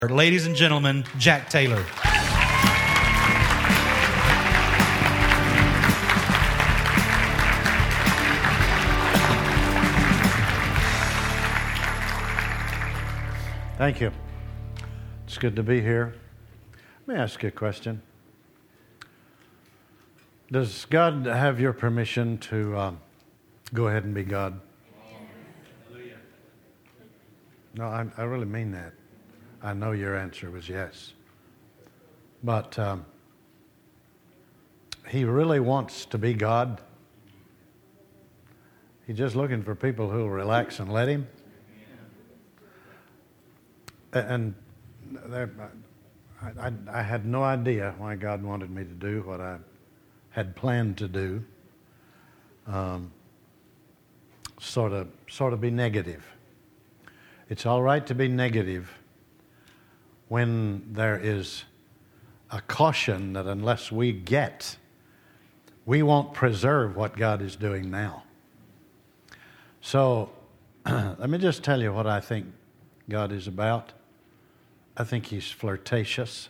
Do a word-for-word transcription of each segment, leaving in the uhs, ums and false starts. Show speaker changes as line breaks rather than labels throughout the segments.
Ladies and gentlemen, Jack Taylor.
Thank you. It's good to be here. Let me ask you a question. Does God have your permission to um, go ahead and be God? No, I, I really mean that. I know your answer was yes. But um, He really wants to be God. He's just looking for people who will relax and let Him. And there, I, I, I had no idea why God wanted me to do what I had planned to do. Um, sort of, sort of be negative. It's all right to be negative when there is a caution that unless we get, we won't preserve what God is doing now. So let me just tell you what I think God is about. I think He's flirtatious.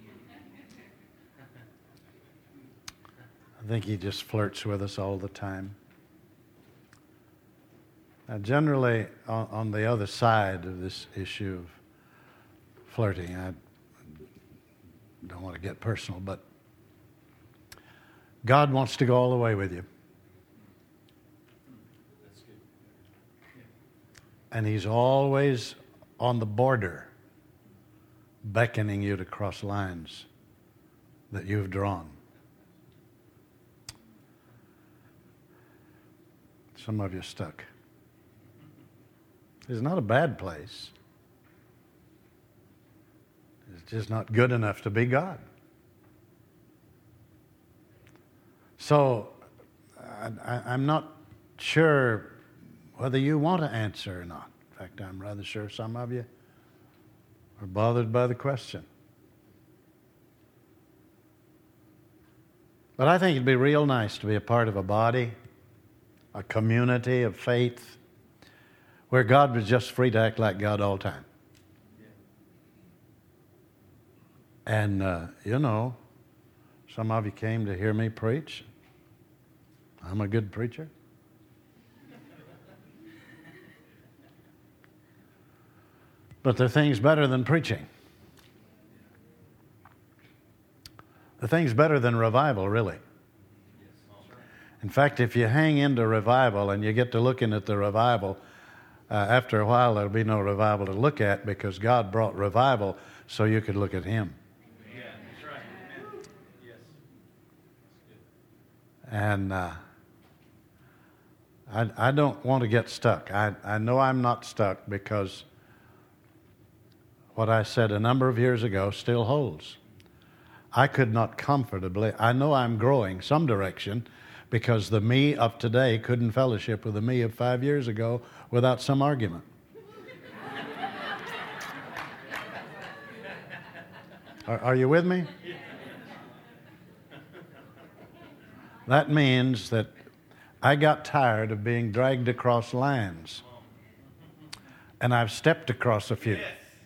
I think He just flirts with us all the time. Now, generally, on, on the other side of this issue of flirting, I don't want to get personal, but God wants to go all the way with you.
That's good. Yeah.
And He's always on the border, beckoning you to cross lines that you've drawn. Some of you stuck. It's not a bad place. It's just not good enough to be God. So I, I, I'm not sure whether you want to answer or not. In fact, I'm rather sure some of you are bothered by the question. But I think it'd be real nice to be a part of a body, a community of faith, where God was just free to act like God all the time. And, uh, you know, some of you came to hear me preach. I'm a good preacher. But there are things better than preaching. The thing's better than revival, really. In fact, if you hang into revival and you get to looking at the revival, uh, after a while there'll be no revival to look at because God brought revival so you could look at Him.
Yeah, that's right. Amen. Yes.
And uh, I, I don't want to get stuck. I, I know I'm not stuck because what I said a number of years ago still holds. I could not comfortably, I know I'm growing some direction because the me of today couldn't fellowship with the me of five years ago without some argument. Are, are you with me? That means that I got tired of being dragged across lines. And I've stepped across a few.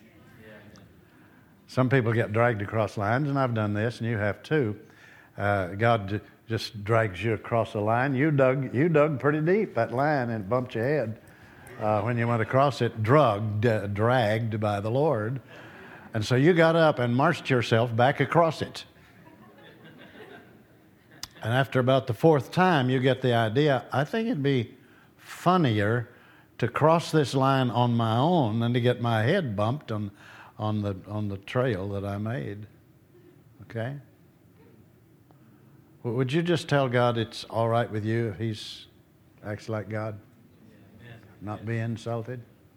Some people get dragged across lines, and I've done this, and you have too. Uh, God j- just drags you across a line. You dug, you dug pretty deep, that line, and it bumped your head. Uh, when you went across it, drugged, uh, dragged by the Lord. And so you got up and marched yourself back across it. And after about the fourth time, you get the idea, I think it'd be funnier to cross this line on my own than to get my head bumped on, on the on the trail that I made. Okay? Well, would you just tell God it's all right with you if He's acts like God? Not be insulted?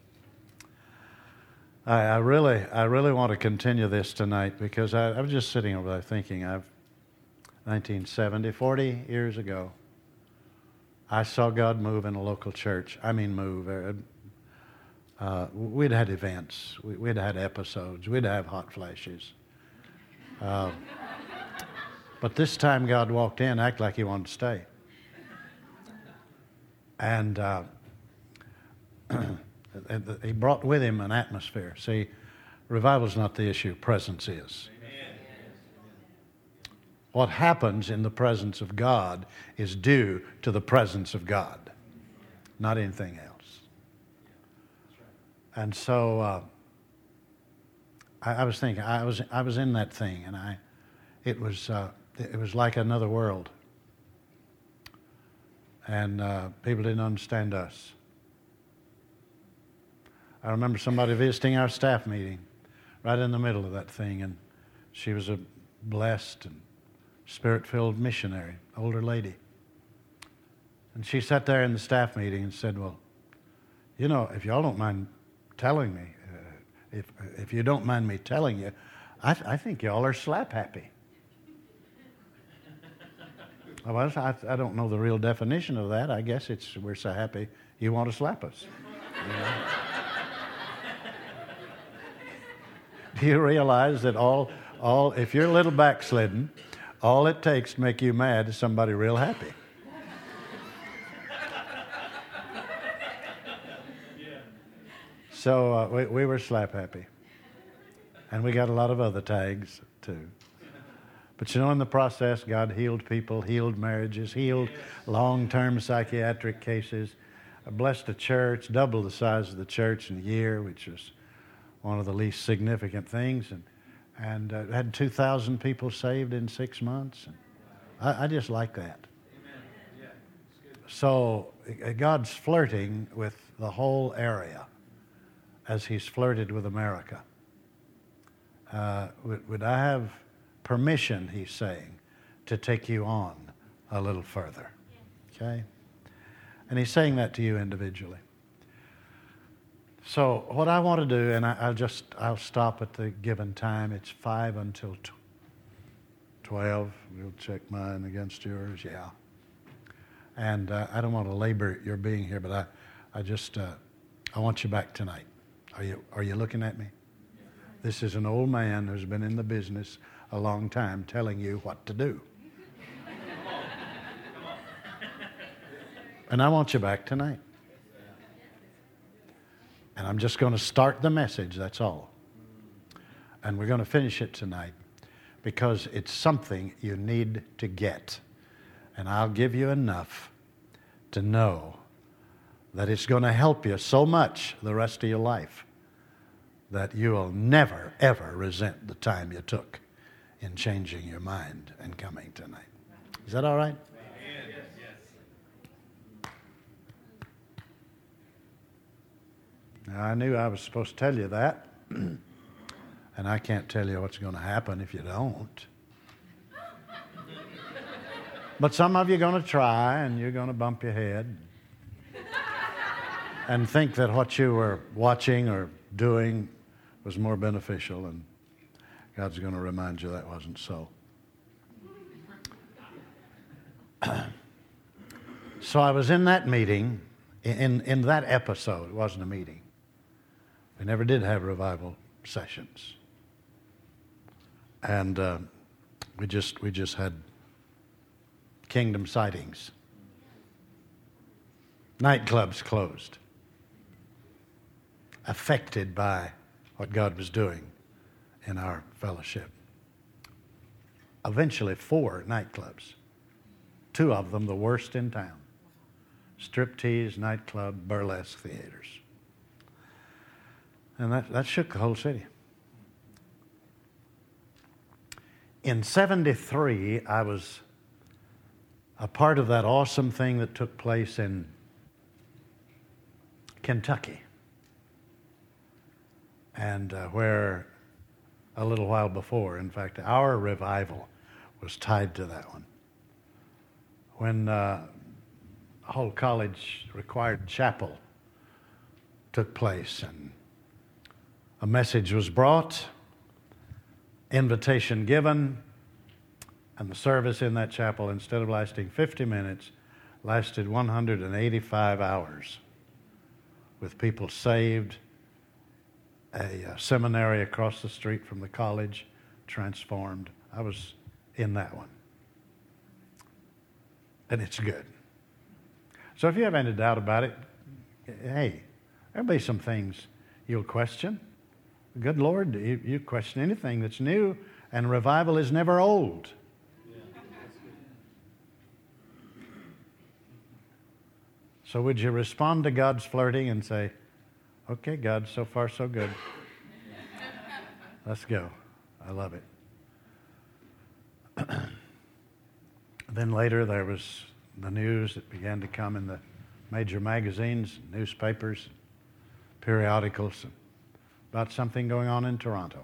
I, I really I really want to continue this tonight because I, I was just sitting over there thinking, I've nineteen seventy, forty years ago, I saw God move in a local church. I mean move. Uh, uh, we'd had events. We, we'd had episodes. We'd have hot flashes. Uh, but this time God walked in, act like He wanted to stay. And uh, He brought with Him an atmosphere. See, Revival's not the issue. Presence is. What happens in the presence of God is due to the presence of God, not anything else. And so uh, I, I was thinking, I was I was in that thing, and I, it was uh, it was like another world, and uh, people didn't understand us. I remember somebody visiting our staff meeting, right in the middle of that thing, and she was a blessed and Spirit-filled missionary, older lady. And she sat there in the staff meeting and said, well, you know, if y'all don't mind telling me, uh, if if you don't mind me telling you, I, th- I think y'all are slap happy. Well, I, I don't know the real definition of that. I guess it's we're so happy you want to slap us. You know? Do you realize that all, all if you're a little backslidden, all it takes to make you mad is somebody real happy. So uh, we, we were slap happy. And we got a lot of other tags too. But you know, in the process, God healed people, healed marriages, healed long-term psychiatric cases, blessed a church, doubled the size of the church in a year, which was one of the least significant things, and and uh, had two thousand people saved in six months. And I, I just like that.
Amen. Yeah, it's good.
So uh, God's flirting with the whole area as He's flirted with America. Uh, would, would I have permission, He's saying, to take you on a little further? Okay? And He's saying that to you individually. So what I want to do, and I, I'll just, I'll stop at the given time. It's five until t- twelve. We'll check mine against yours, yeah. And uh, I don't want to labor your being here, but I, I just, uh, I want you back tonight. Are you, are you looking at me? This is an old man who's been in the business a long time telling you what to do. And I want you back tonight. And I'm just going to start the message, that's all. And we're going to finish it tonight because it's something you need to get. And I'll give you enough to know that it's going to help you so much the rest of your life that you will never, ever resent the time you took in changing your mind and coming tonight. Is that all right? Now, I knew I was supposed to tell you that, and I can't tell you what's going to happen if you don't. But some of you are going to try, and you're going to bump your head and think that what you were watching or doing was more beneficial, and God's going to remind you that wasn't so. So I was in that meeting, in, in that episode. It wasn't a meeting. We never did have revival sessions. And uh, we just we just had kingdom sightings. Nightclubs closed. Affected by what God was doing in our fellowship. Eventually four nightclubs. Two of them the worst in town. Striptease, nightclub, burlesque theaters. And that, that shook the whole city. In seventy-three, I was a part of that awesome thing that took place in Kentucky. And uh, where a little while before, in fact, our revival was tied to that one. When uh, Hull College required chapel took place and a message was brought, invitation given, and the service in that chapel, instead of lasting fifty minutes, lasted one hundred eighty-five hours with people saved, a, a seminary across the street from the college transformed. I was in that one. And it's good. So if you have any doubt about it, hey, there'll be some things you'll question. Good Lord, you, you question anything that's new, and revival is never old. So would you respond to God's flirting and say, okay, God, so far so good. Let's go. I love it. Then later there was the news that began to come in the major magazines, newspapers, periodicals about something going on in Toronto.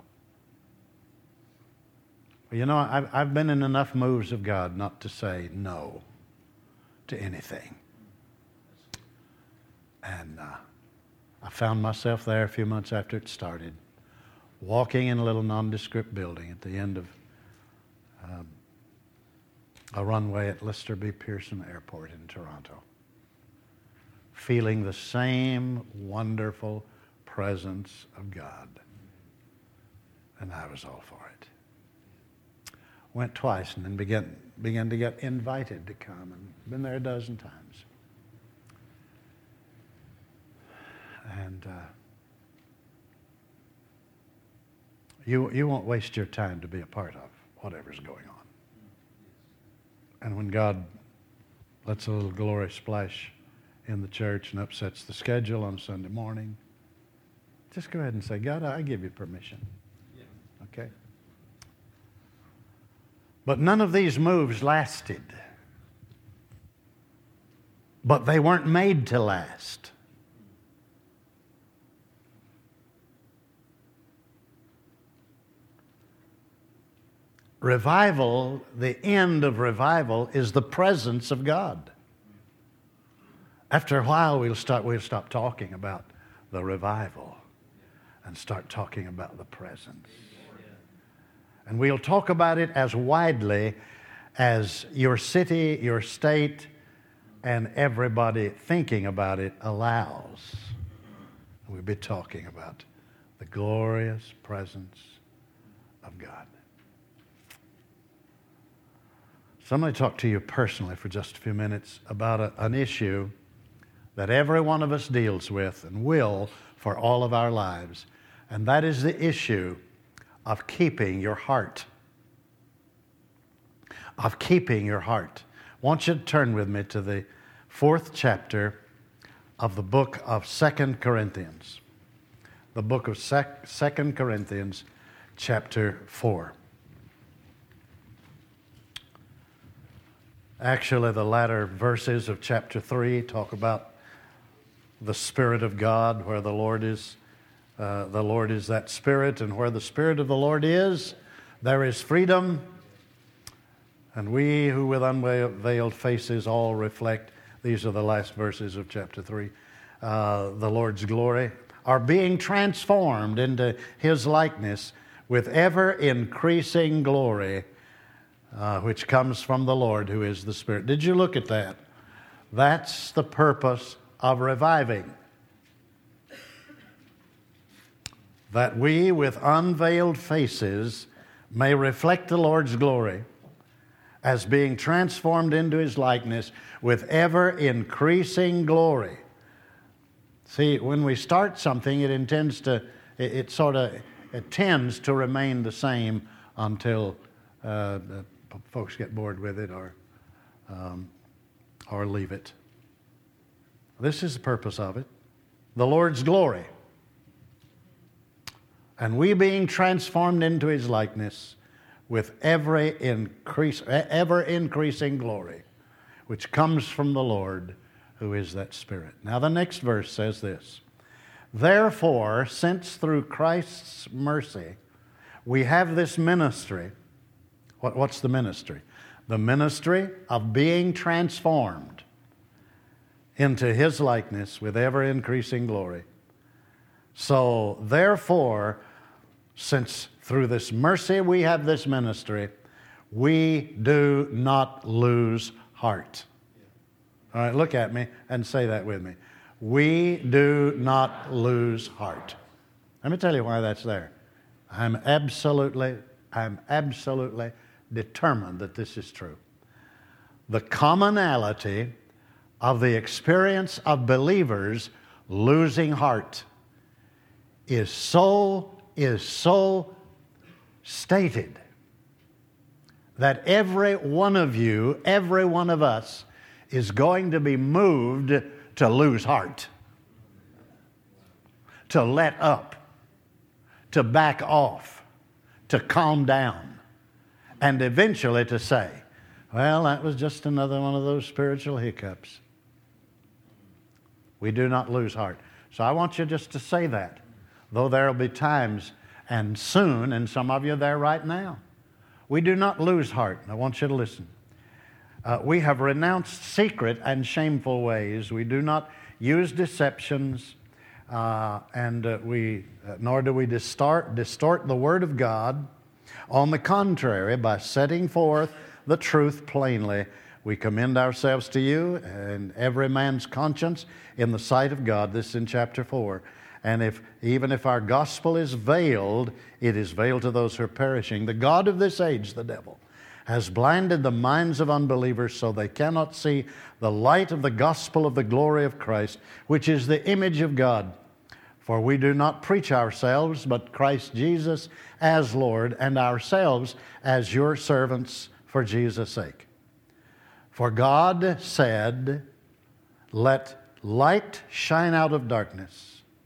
Well, you know, I've, I've been in enough moves of God not to say no to anything. And uh, I found myself there a few months after it started, walking in a little nondescript building at the end of um, a runway at Lister B. Pearson Airport in Toronto, feeling the same wonderful presence of God. And I was all for it. Went twice and then began, began to get invited to come, and been there a dozen times. And uh, you, you won't waste your time to be a part of whatever's going on. And when God lets a little glory splash in the church and upsets the schedule on Sunday morning, just go ahead and say, God, I give you permission. Yeah. Okay? But none of these moves lasted. But they weren't made to last. Revival, the end of revival, is the presence of God. After a while, we'll start, we'll stop talking about the revival and start talking about the presence. And we'll talk about it as widely as your city, your state, and everybody thinking about it allows. We'll be talking about the glorious presence of God. So I'm going to talk to you personally for just a few minutes about a, an issue that every one of us deals with and will for all of our lives, and that is the issue of keeping your heart. Of keeping your heart. I want you to turn with me to the fourth chapter of the book of Second Corinthians. The book of Second Corinthians, chapter four. Actually, the latter verses of chapter three talk about the Spirit of God, where the Lord is, uh, the Lord is that Spirit, and where the Spirit of the Lord is, there is freedom. And we who with unveiled faces all reflect, these are the last verses of chapter three, uh, the Lord's glory, are being transformed into His likeness with ever-increasing glory, Uh, which comes from the Lord, who is the Spirit. Did you look at that? That's the purpose of reviving. That we, with unveiled faces, may reflect the Lord's glory as being transformed into His likeness with ever-increasing glory. See, when we start something, it intends to, it, it sort of, it tends to remain the same until uh, the folks get bored with it or um, or leave it. This is the purpose of it. The Lord's glory. And we being transformed into His likeness with every increase, ever increasing glory, which comes from the Lord, who is that Spirit. Now the next verse says this: Therefore, since through Christ's mercy we have this ministry. What, what's the ministry? The ministry of being transformed into His likeness with ever-increasing glory. So, therefore, since through this mercy we have this ministry, we do not lose heart. All right, look at me and say that with me. We do not lose heart. Let me tell you why that's there. I'm absolutely, I'm absolutely determined that this is true. The commonality of the experience of believers losing heart is so is so stated that every one of you, every one of us, is going to be moved to lose heart, to let up, to back off, to calm down, and eventually to say, well, that was just another one of those spiritual hiccups. We do not lose heart. So I want you just to say that, though there will be times, and soon, and some of you are there right now. We do not lose heart. I want you to listen. Uh, we have renounced secret and shameful ways. We do not use deceptions, uh, and uh, we uh, nor do we distort, distort the Word of God. On the contrary, by setting forth the truth plainly, we commend ourselves to you and every man's conscience in the sight of God. This is in chapter four. And if even if our gospel is veiled, it is veiled to those who are perishing. The god of this age, the devil, has blinded the minds of unbelievers so they cannot see the light of the gospel of the glory of Christ, which is the image of God. For we do not preach ourselves, but Christ Jesus as Lord, and ourselves as your servants for Jesus' sake. For God said, let light shine out of darkness.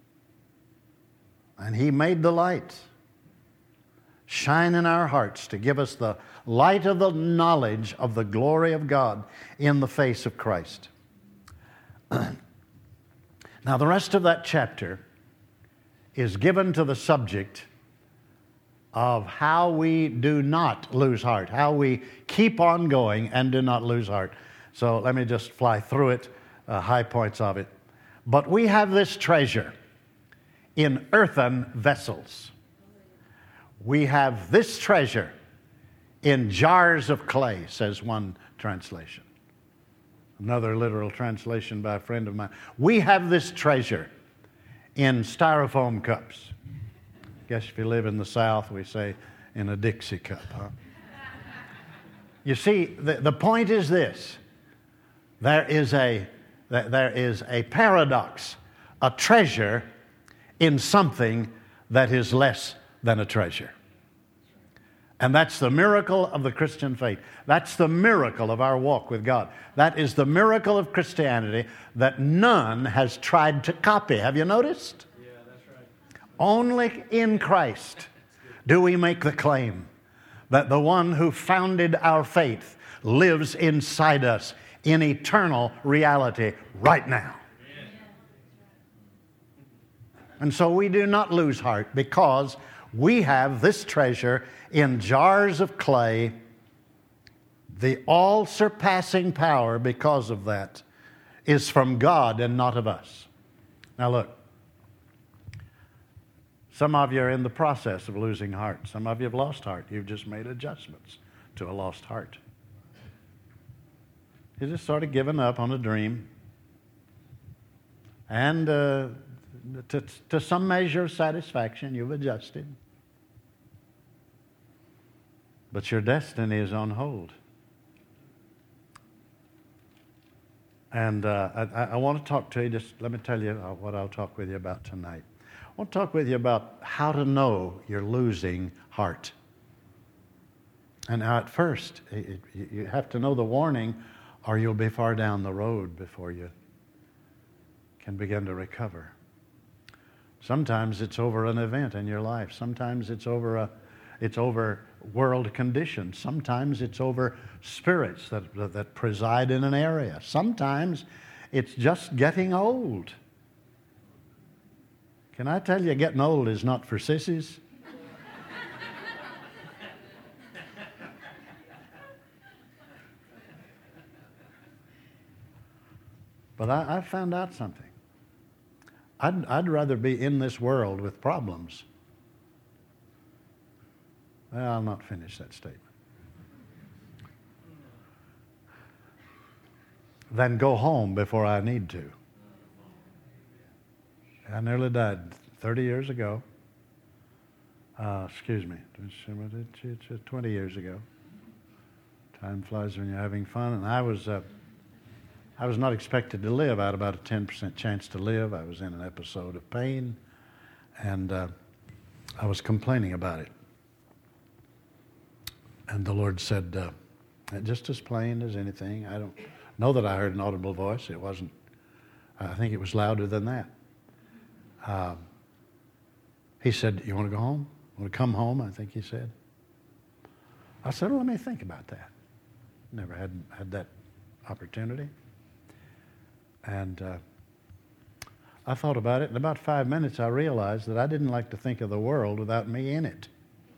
And He made the light shine in our hearts to give us the light of the knowledge of the glory of God in the face of Christ. Now, the rest of that chapter is given to the subject of how we do not lose heart, how we keep on going and do not lose heart. So let me just fly through it, uh, high points of it. But we have this treasure in earthen vessels. We have this treasure in jars of clay, says one translation. Another literal translation by a friend of mine. We have this treasure in styrofoam cups. Guess if you live in the South, we say in a Dixie cup, huh? You see, the, the point is this. There is a, there is a paradox, a treasure in something that is less than a treasure. And that's the miracle of the Christian faith. That's the miracle of our walk with God. That is the miracle of Christianity that none has tried to copy. Have you noticed?
Yeah, that's right.
Only in Christ do we make the claim that the one who founded our faith lives inside us in eternal reality right now. And so we do not lose heart because we have this treasure in jars of clay. The all-surpassing power because of that is from God and not of us. Now look, some of you are in the process of losing heart. Some of you have lost heart. You've just made adjustments to a lost heart. You just sort of given up on a dream. And uh, to, to some measure of satisfaction, you've adjusted. But your destiny is on hold. And uh, I, I want to talk to you, just let me tell you what I'll talk with you about tonight. I want to talk with you about how to know you're losing heart. And now at first, it, it, you have to know the warning, or you'll be far down the road before you can begin to recover. Sometimes it's over an event in your life. Sometimes it's over a, it's over world conditions. Sometimes it's over spirits that, that, that preside in an area. Sometimes it's just getting old. Can I tell you, getting old is not for sissies? But I, I found out something. I'd, I'd rather be in this world with problems. Well, I'll not finish that statement. Than go home before I need to. I nearly died thirty years ago. Uh, excuse me, twenty years ago. Time flies when you're having fun. And I was, uh, I was not expected to live. I had about a ten percent chance to live. I was in an episode of pain. And uh, I was complaining about it. And the Lord said, uh, just as plain as anything. I don't know that I heard an audible voice. It wasn't, I think it was louder than that. Um, he said, you want to go home? Want to come home, I think he said. I said, well, let me think about that. Never had had that opportunity. And uh, I thought about it. In about five minutes, I realized that I didn't like to think of the world without me in it.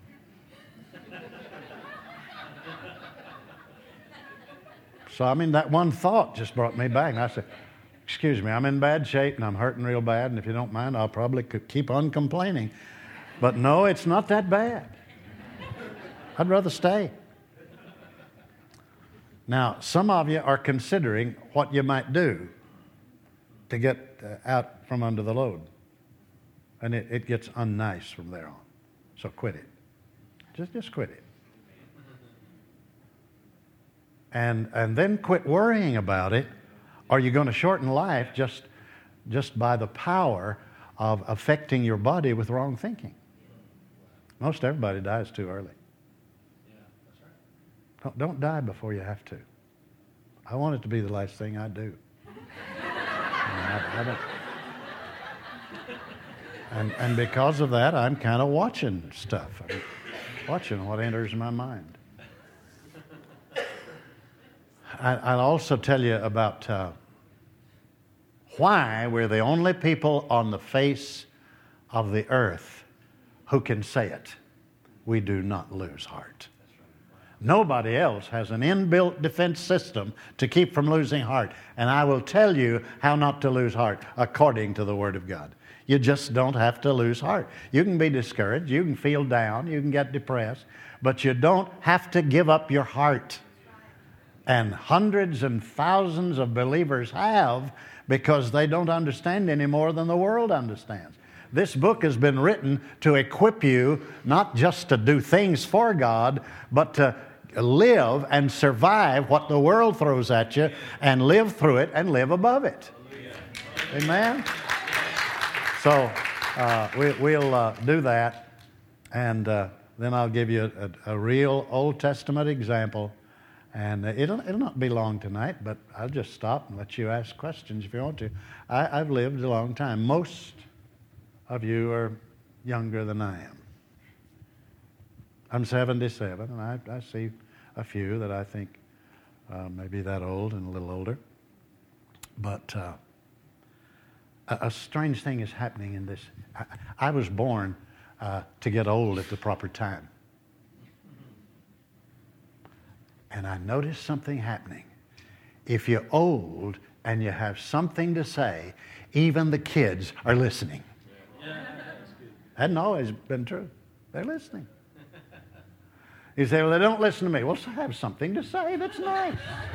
So, I mean, that one thought just brought me back. And I said, excuse me, I'm in bad shape and I'm hurting real bad. And if you don't mind, I'll probably keep on complaining. But no, it's not that bad. I'd rather stay. Now, some of you are considering what you might do to get uh, out from under the load. And it, it gets unnice from there on. So quit it. Just, just quit it. And, and then quit worrying about it. Are you going to shorten life just, just by the power of affecting your body with wrong thinking? Most everybody dies too early.
Yeah, that's right.
Don't, don't die before you have to. I want it to be the last thing I do. I, I don't. And, and because of that, I'm kind of watching stuff. I'm watching what enters my mind. I, I'll also tell you about uh, why we're the only people on the face of the earth who can say it. We do not lose heart. Nobody else has an inbuilt defense system to keep from losing heart. And I will tell you how not to lose heart according to the Word of God. You just don't have to lose heart. You can be discouraged. You can feel down. You can get depressed. But you don't have to give up your heart. And hundreds and thousands of believers have, because they don't understand any more than the world understands. This book has been written to equip you not just to do things for God, but to live and survive what the world throws at you and live through it and live above it. Amen? So uh, we, we'll uh, do that, and uh, then I'll give you a, a real Old Testament example. And it'll, it'll not be long tonight, but I'll just stop and let you ask questions if you want to. I, I've lived a long time. Most of you are younger than I am. I'm seventy-seven, and I, I see a few that I think uh, may be that old and a little older. But uh, a, a strange thing is happening in this. I, I was born uh, to get old at the proper time. And I noticed something happening. If you're old and you have something to say, even the kids are listening.
Yeah, that's good.
Hadn't always been true. They're listening. You say, well, they don't listen to me. Well, so have something to say that's nice.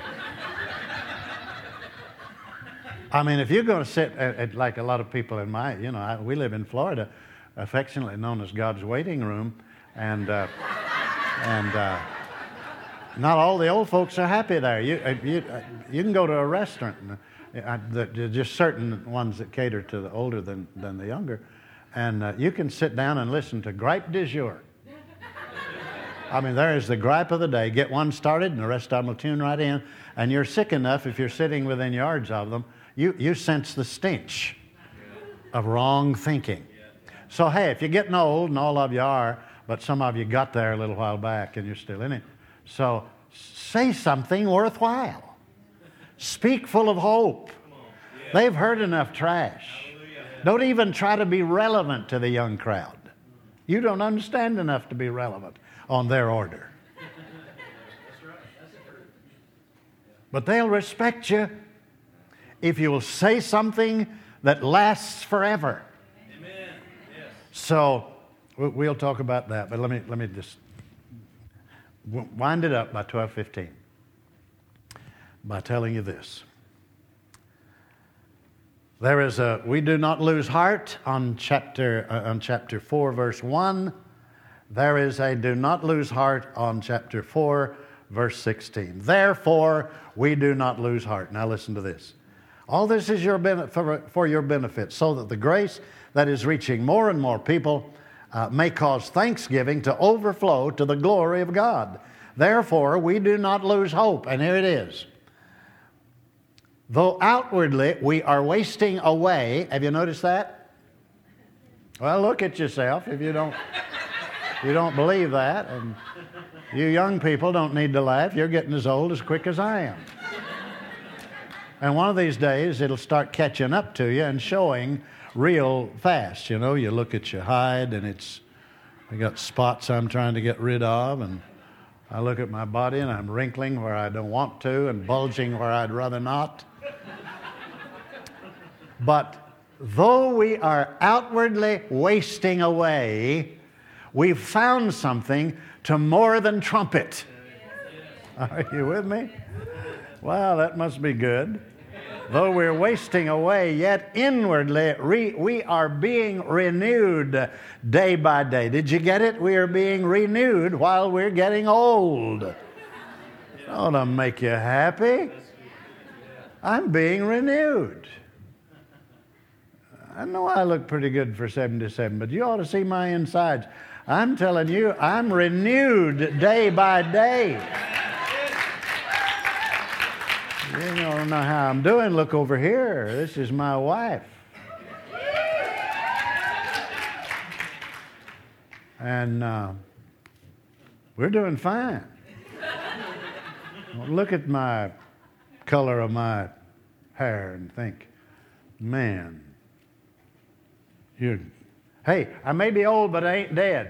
I mean, if you're going to sit at, at, like a lot of people in my, you know, I, we live in Florida, affectionately known as God's waiting room, and uh, and uh, not all the old folks are happy there. You uh, you uh, you can go to a restaurant, and uh, the, just certain ones that cater to the older than than the younger, and uh, you can sit down and listen to gripe du jour. I mean, there is the gripe of the day. Get one started, and the rest of them will tune right in. And you're sick enough, if you're sitting within yards of them, you, you sense the stench of wrong thinking. So, hey, if you're getting old, and all of you are, but some of you got there a little while back, and you're still in it. So, say something worthwhile. Speak full of hope. They've heard enough trash. Don't even try to be relevant to the young crowd. You don't understand enough to be relevant on their order. But they'll respect you if you will say something that lasts forever.
Amen. Yes.
So we'll talk about that, but let me let me just wind it up by twelve fifteen by telling you this. There is a we do not lose heart on chapter uh, on chapter four, verse one. There is a do not lose heart on chapter four, verse sixteen. Therefore, we do not lose heart. Now listen to this. All this is your benefit, for, for your benefit, so that the grace that is reaching more and more people uh, may cause thanksgiving to overflow to the glory of God. Therefore, we do not lose hope. And here it is. Though outwardly we are wasting away, have you noticed that? Well, look at yourself if you don't, you don't believe that. And you young people don't need to laugh. You're getting as old as quick as I am. And one of these days, it'll start catching up to you and showing real fast. You know, you look at your hide and it's, I got spots I'm trying to get rid of, and I look at my body and I'm wrinkling where I don't want to and bulging where I'd rather not. But though we are outwardly wasting away, we've found something to more than trumpet. Are you with me? Well, that must be good. Though we're wasting away, yet inwardly re- we are being renewed day by day. Did you get it? We are being renewed while we're getting old. Ought to make you happy. I'm being renewed. I know I look pretty good for seventy-seven, but you ought to see my insides. I'm telling you, I'm renewed day by day. You don't know how I'm doing. Look over here. This is my wife. And uh, we're doing fine. Well, look at my color of my hair and think, man, you. Hey, I may be old, but I ain't dead.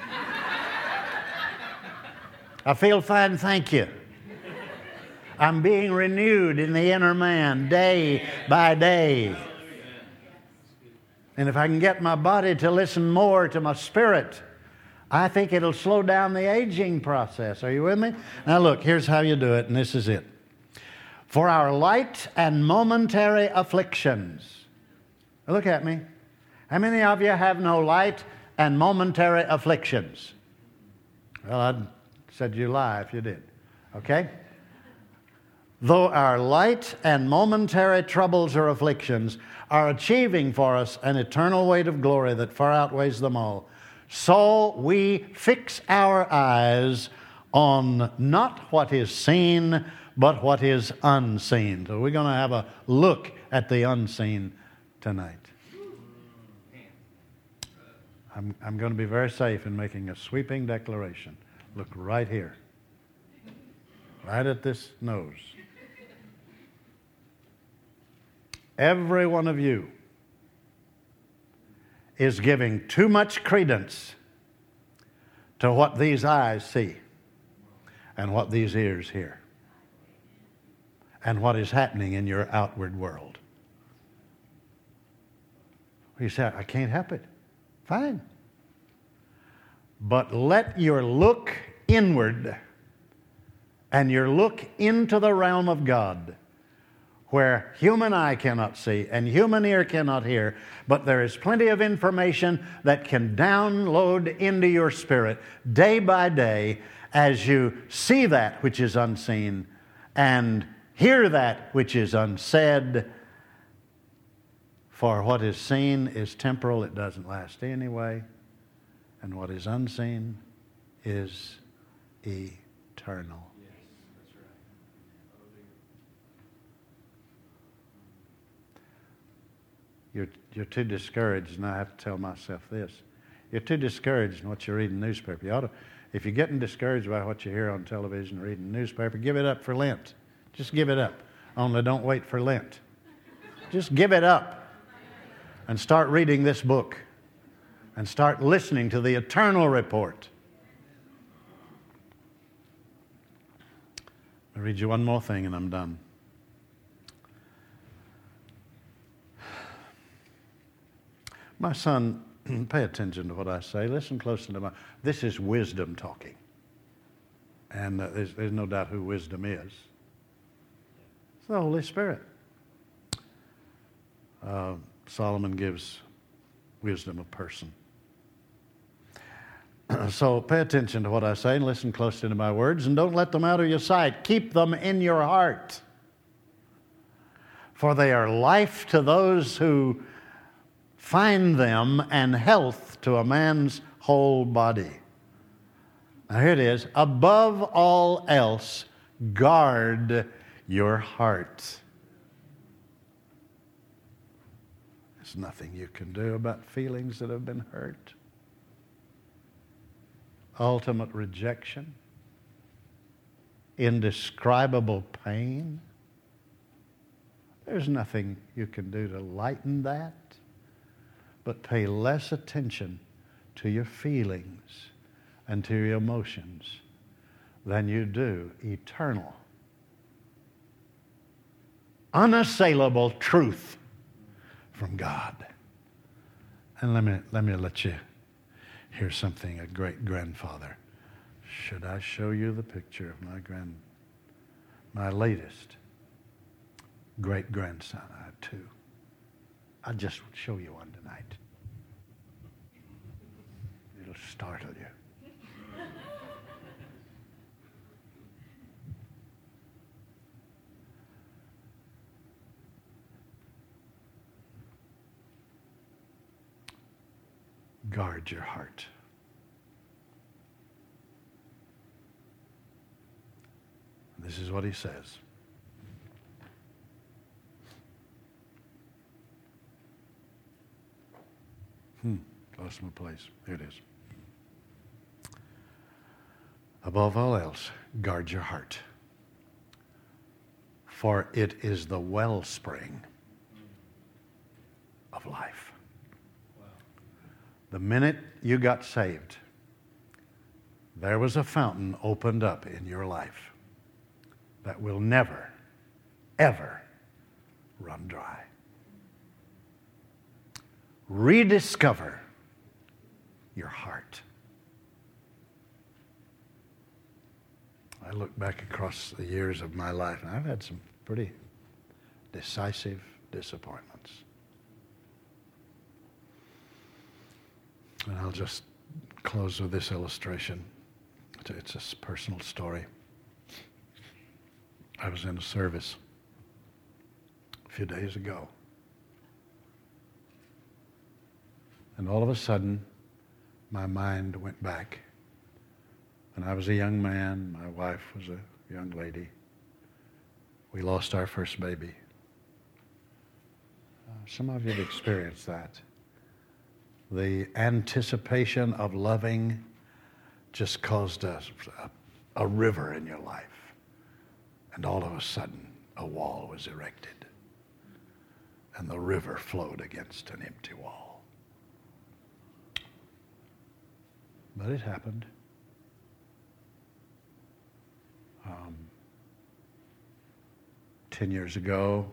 I feel fine, thank you. I'm being renewed in the inner man day by day. And if I can get my body to listen more to my spirit, I think it'll slow down the aging process. Are you with me? Now look, here's how you do it, and this is it. For our light and momentary afflictions. Look at me. How many of you have no light and momentary afflictions? Well, I said you lie if you did. Okay? Though our light and momentary troubles or afflictions are achieving for us an eternal weight of glory that far outweighs them all, so we fix our eyes on not what is seen, but what is unseen. So we're going to have a look at the unseen tonight. I'm, I'm going to be very safe in making a sweeping declaration. Look right here. Right at this nose. Every one of you is giving too much credence to what these eyes see and what these ears hear and what is happening in your outward world. You say, I can't help it. Fine. But let your look inward and your look into the realm of God, where human eye cannot see and human ear cannot hear, but there is plenty of information that can download into your spirit day by day as you see that which is unseen and hear that which is unsaid. For what is seen is temporal, it doesn't last anyway, and what is unseen is eternal. You're, you're too discouraged, and I have to tell myself this. You're too discouraged in what you read in the newspaper. You ought to, if you're getting discouraged by what you hear on television, reading the newspaper, give it up for Lent. Just give it up. Only don't wait for Lent. Just give it up and start reading this book and start listening to the eternal report. I'll read you one more thing and I'm done. My son, pay attention to what I say. Listen closely to my... This is wisdom talking. And uh, there's, there's no doubt who wisdom is. It's the Holy Spirit. Uh, Solomon gives wisdom a person. So pay attention to what I say and listen closely to my words, and don't let them out of your sight. Keep them in your heart. For they are life to those who find them and health to a man's whole body. Now here it is. Above all else, guard your heart. There's nothing you can do about feelings that have been hurt. Ultimate rejection. Indescribable pain. There's nothing you can do to lighten that, but pay less attention to your feelings and to your emotions than you do eternal, unassailable truth from God. And let me let me let you hear something a great grandfather. Should I show you the picture of my grand, my latest great grandson? I have two. I'll just show you one tonight. It'll startle you. Guard your heart. This is what he says. Hmm, lost my place. Here it is. Above all else, guard your heart, for it is the wellspring of life. Wow. The minute you got saved, there was a fountain opened up in your life that will never, ever run dry. Rediscover your heart. I look back across the years of my life, and I've had some pretty decisive disappointments. And I'll just close with this illustration. It's a personal story. I was in a service a few days ago. And all of a sudden, my mind went back. And I was a young man. My wife was a young lady. We lost our first baby. Uh, some of you have experienced that. The anticipation of loving just caused a, a, a river in your life. And all of a sudden, a wall was erected. And the river flowed against an empty wall. But it happened. Um, ten years ago,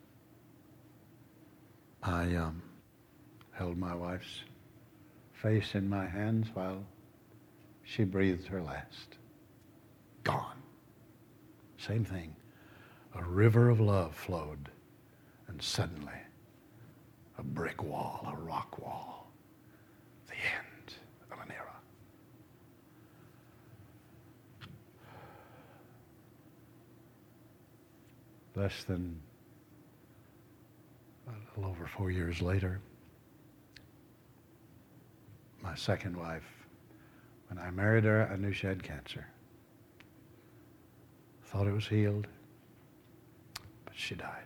I um, held my wife's face in my hands while she breathed her last. Gone. Same thing. A river of love flowed, and suddenly a brick wall, a rock wall, the end of an era. Less than a little over four years later, my second wife, when I married her, I knew she had cancer. Thought it was healed, but she died.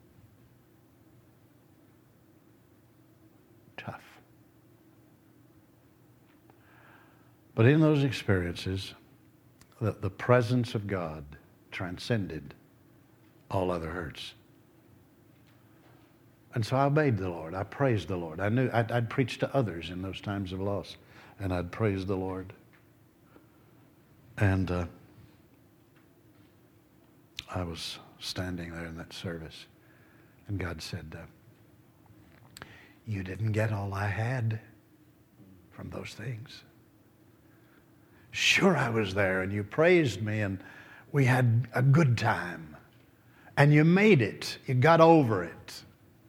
Tough. But in those experiences, the, the presence of God transcended all other hurts. And so I obeyed the Lord. I praised the Lord. I knew I'd, I'd preach to others in those times of loss, and I'd praise the Lord. And uh, I was standing there in that service, and God said, uh, you didn't get all I had from those things. Sure, I was there, and you praised me, and we had a good time. And you made it. You got over it.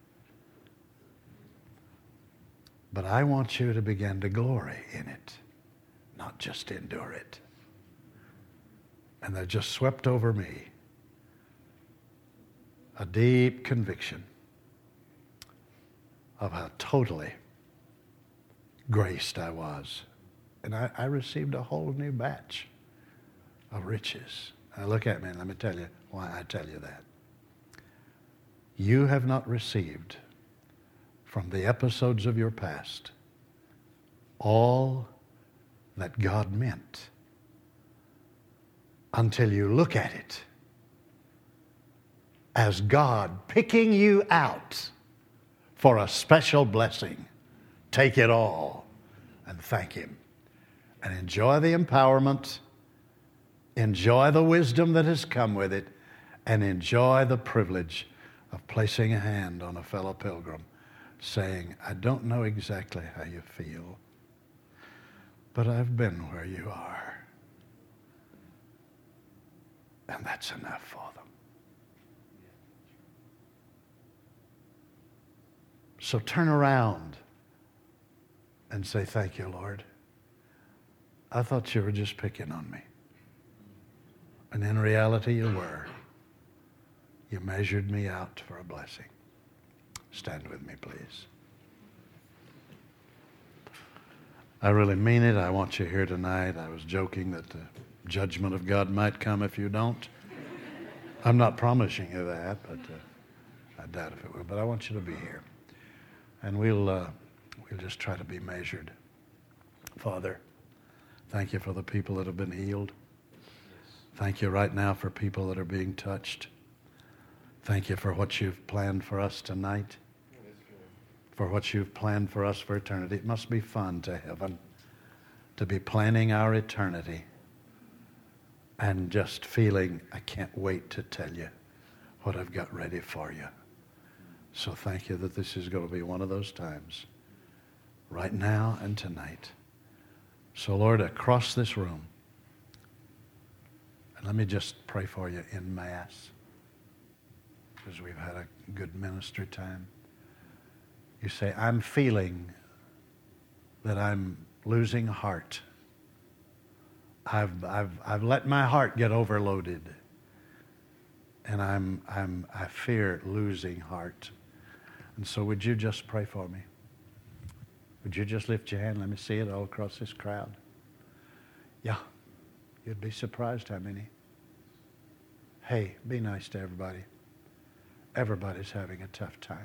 But I want you to begin to glory in it, not just endure it. And that just swept over me a deep conviction of how totally graced I was and I, I received a whole new batch of riches. Now look at me and let me tell you why I tell you that. You have not received from the episodes of your past all that God meant until you look at it as God picking you out for a special blessing. Take it all and thank Him and enjoy the empowerment, enjoy the wisdom that has come with it, and enjoy the privilege of placing a hand on a fellow pilgrim saying, I don't know exactly how you feel, but I've been where you are. And that's enough for them. So turn around and say, thank you, Lord. I thought you were just picking on me. And in reality, you were. You measured me out for a blessing. Stand with me, please. I really mean it. I want you here tonight. I was joking that the judgment of God might come if you don't. I'm not promising you that, but uh, I doubt if it will. But I want you to be here. And we'll, uh, we'll just try to be measured. Father, thank you for the people that have been healed. Thank you right now for people that are being touched. Thank you for what you've planned for us tonight, for what you've planned for us for eternity. It must be fun to heaven to be planning our eternity and just feeling, I can't wait to tell you what I've got ready for you. So thank you that this is going to be one of those times, right now and tonight. So Lord, across this room, and let me just pray for you in Mass, because we've had a good ministry time. You say, I'm feeling that I'm losing heart. I've, I've, I've let my heart get overloaded. And I'm, I'm, I fear losing heart. And so would you just pray for me? Would you just lift your hand? Let me see it all across this crowd. Yeah. You'd be surprised how many. Hey, be nice to everybody. Everybody's having a tough time.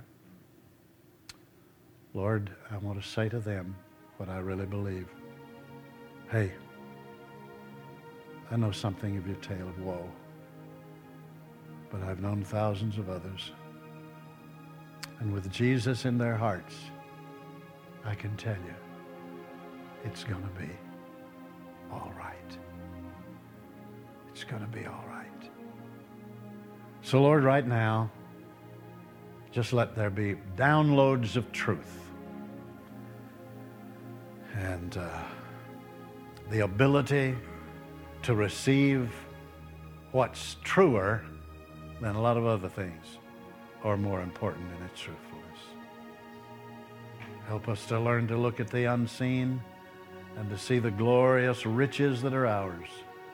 Lord, I want to say to them what I really believe. Hey, I know something of your tale of woe, but I've known thousands of others. And with Jesus in their hearts, I can tell you, it's going to be all right. It's going to be all right. So Lord, right now, just let there be downloads of truth and uh, the ability to receive what's truer than a lot of other things, or more important in its truthfulness. Help us to learn to look at the unseen and to see the glorious riches that are ours.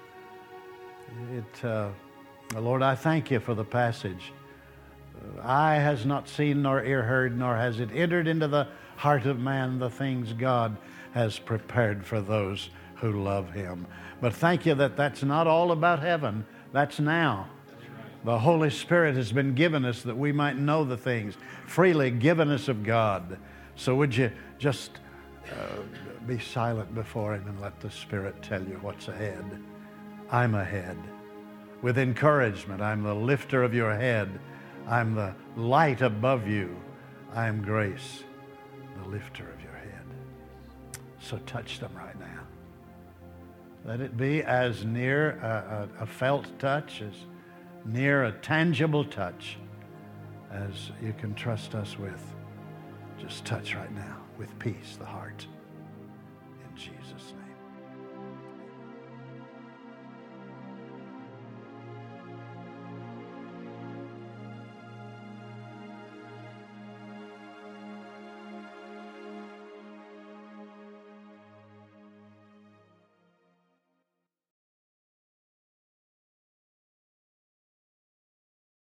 It, uh, Lord, I thank you for the passage. Uh, eye has not seen nor ear heard, nor has it entered into the heart of man the things God has prepared for those who love him. But thank you that that's not all about heaven. That's now. The Holy Spirit has been given us that we might know the things freely given us of God. So would you just uh, be silent before him and let the Spirit tell you what's ahead. I'm ahead. With encouragement, I'm the lifter of your head. I'm the light above you. I am grace, the lifter of your head. So touch them right now. Let it be as near a, a, a felt touch, as near a tangible touch as you can trust us with. Just touch right now with peace, the heart. In Jesus' name.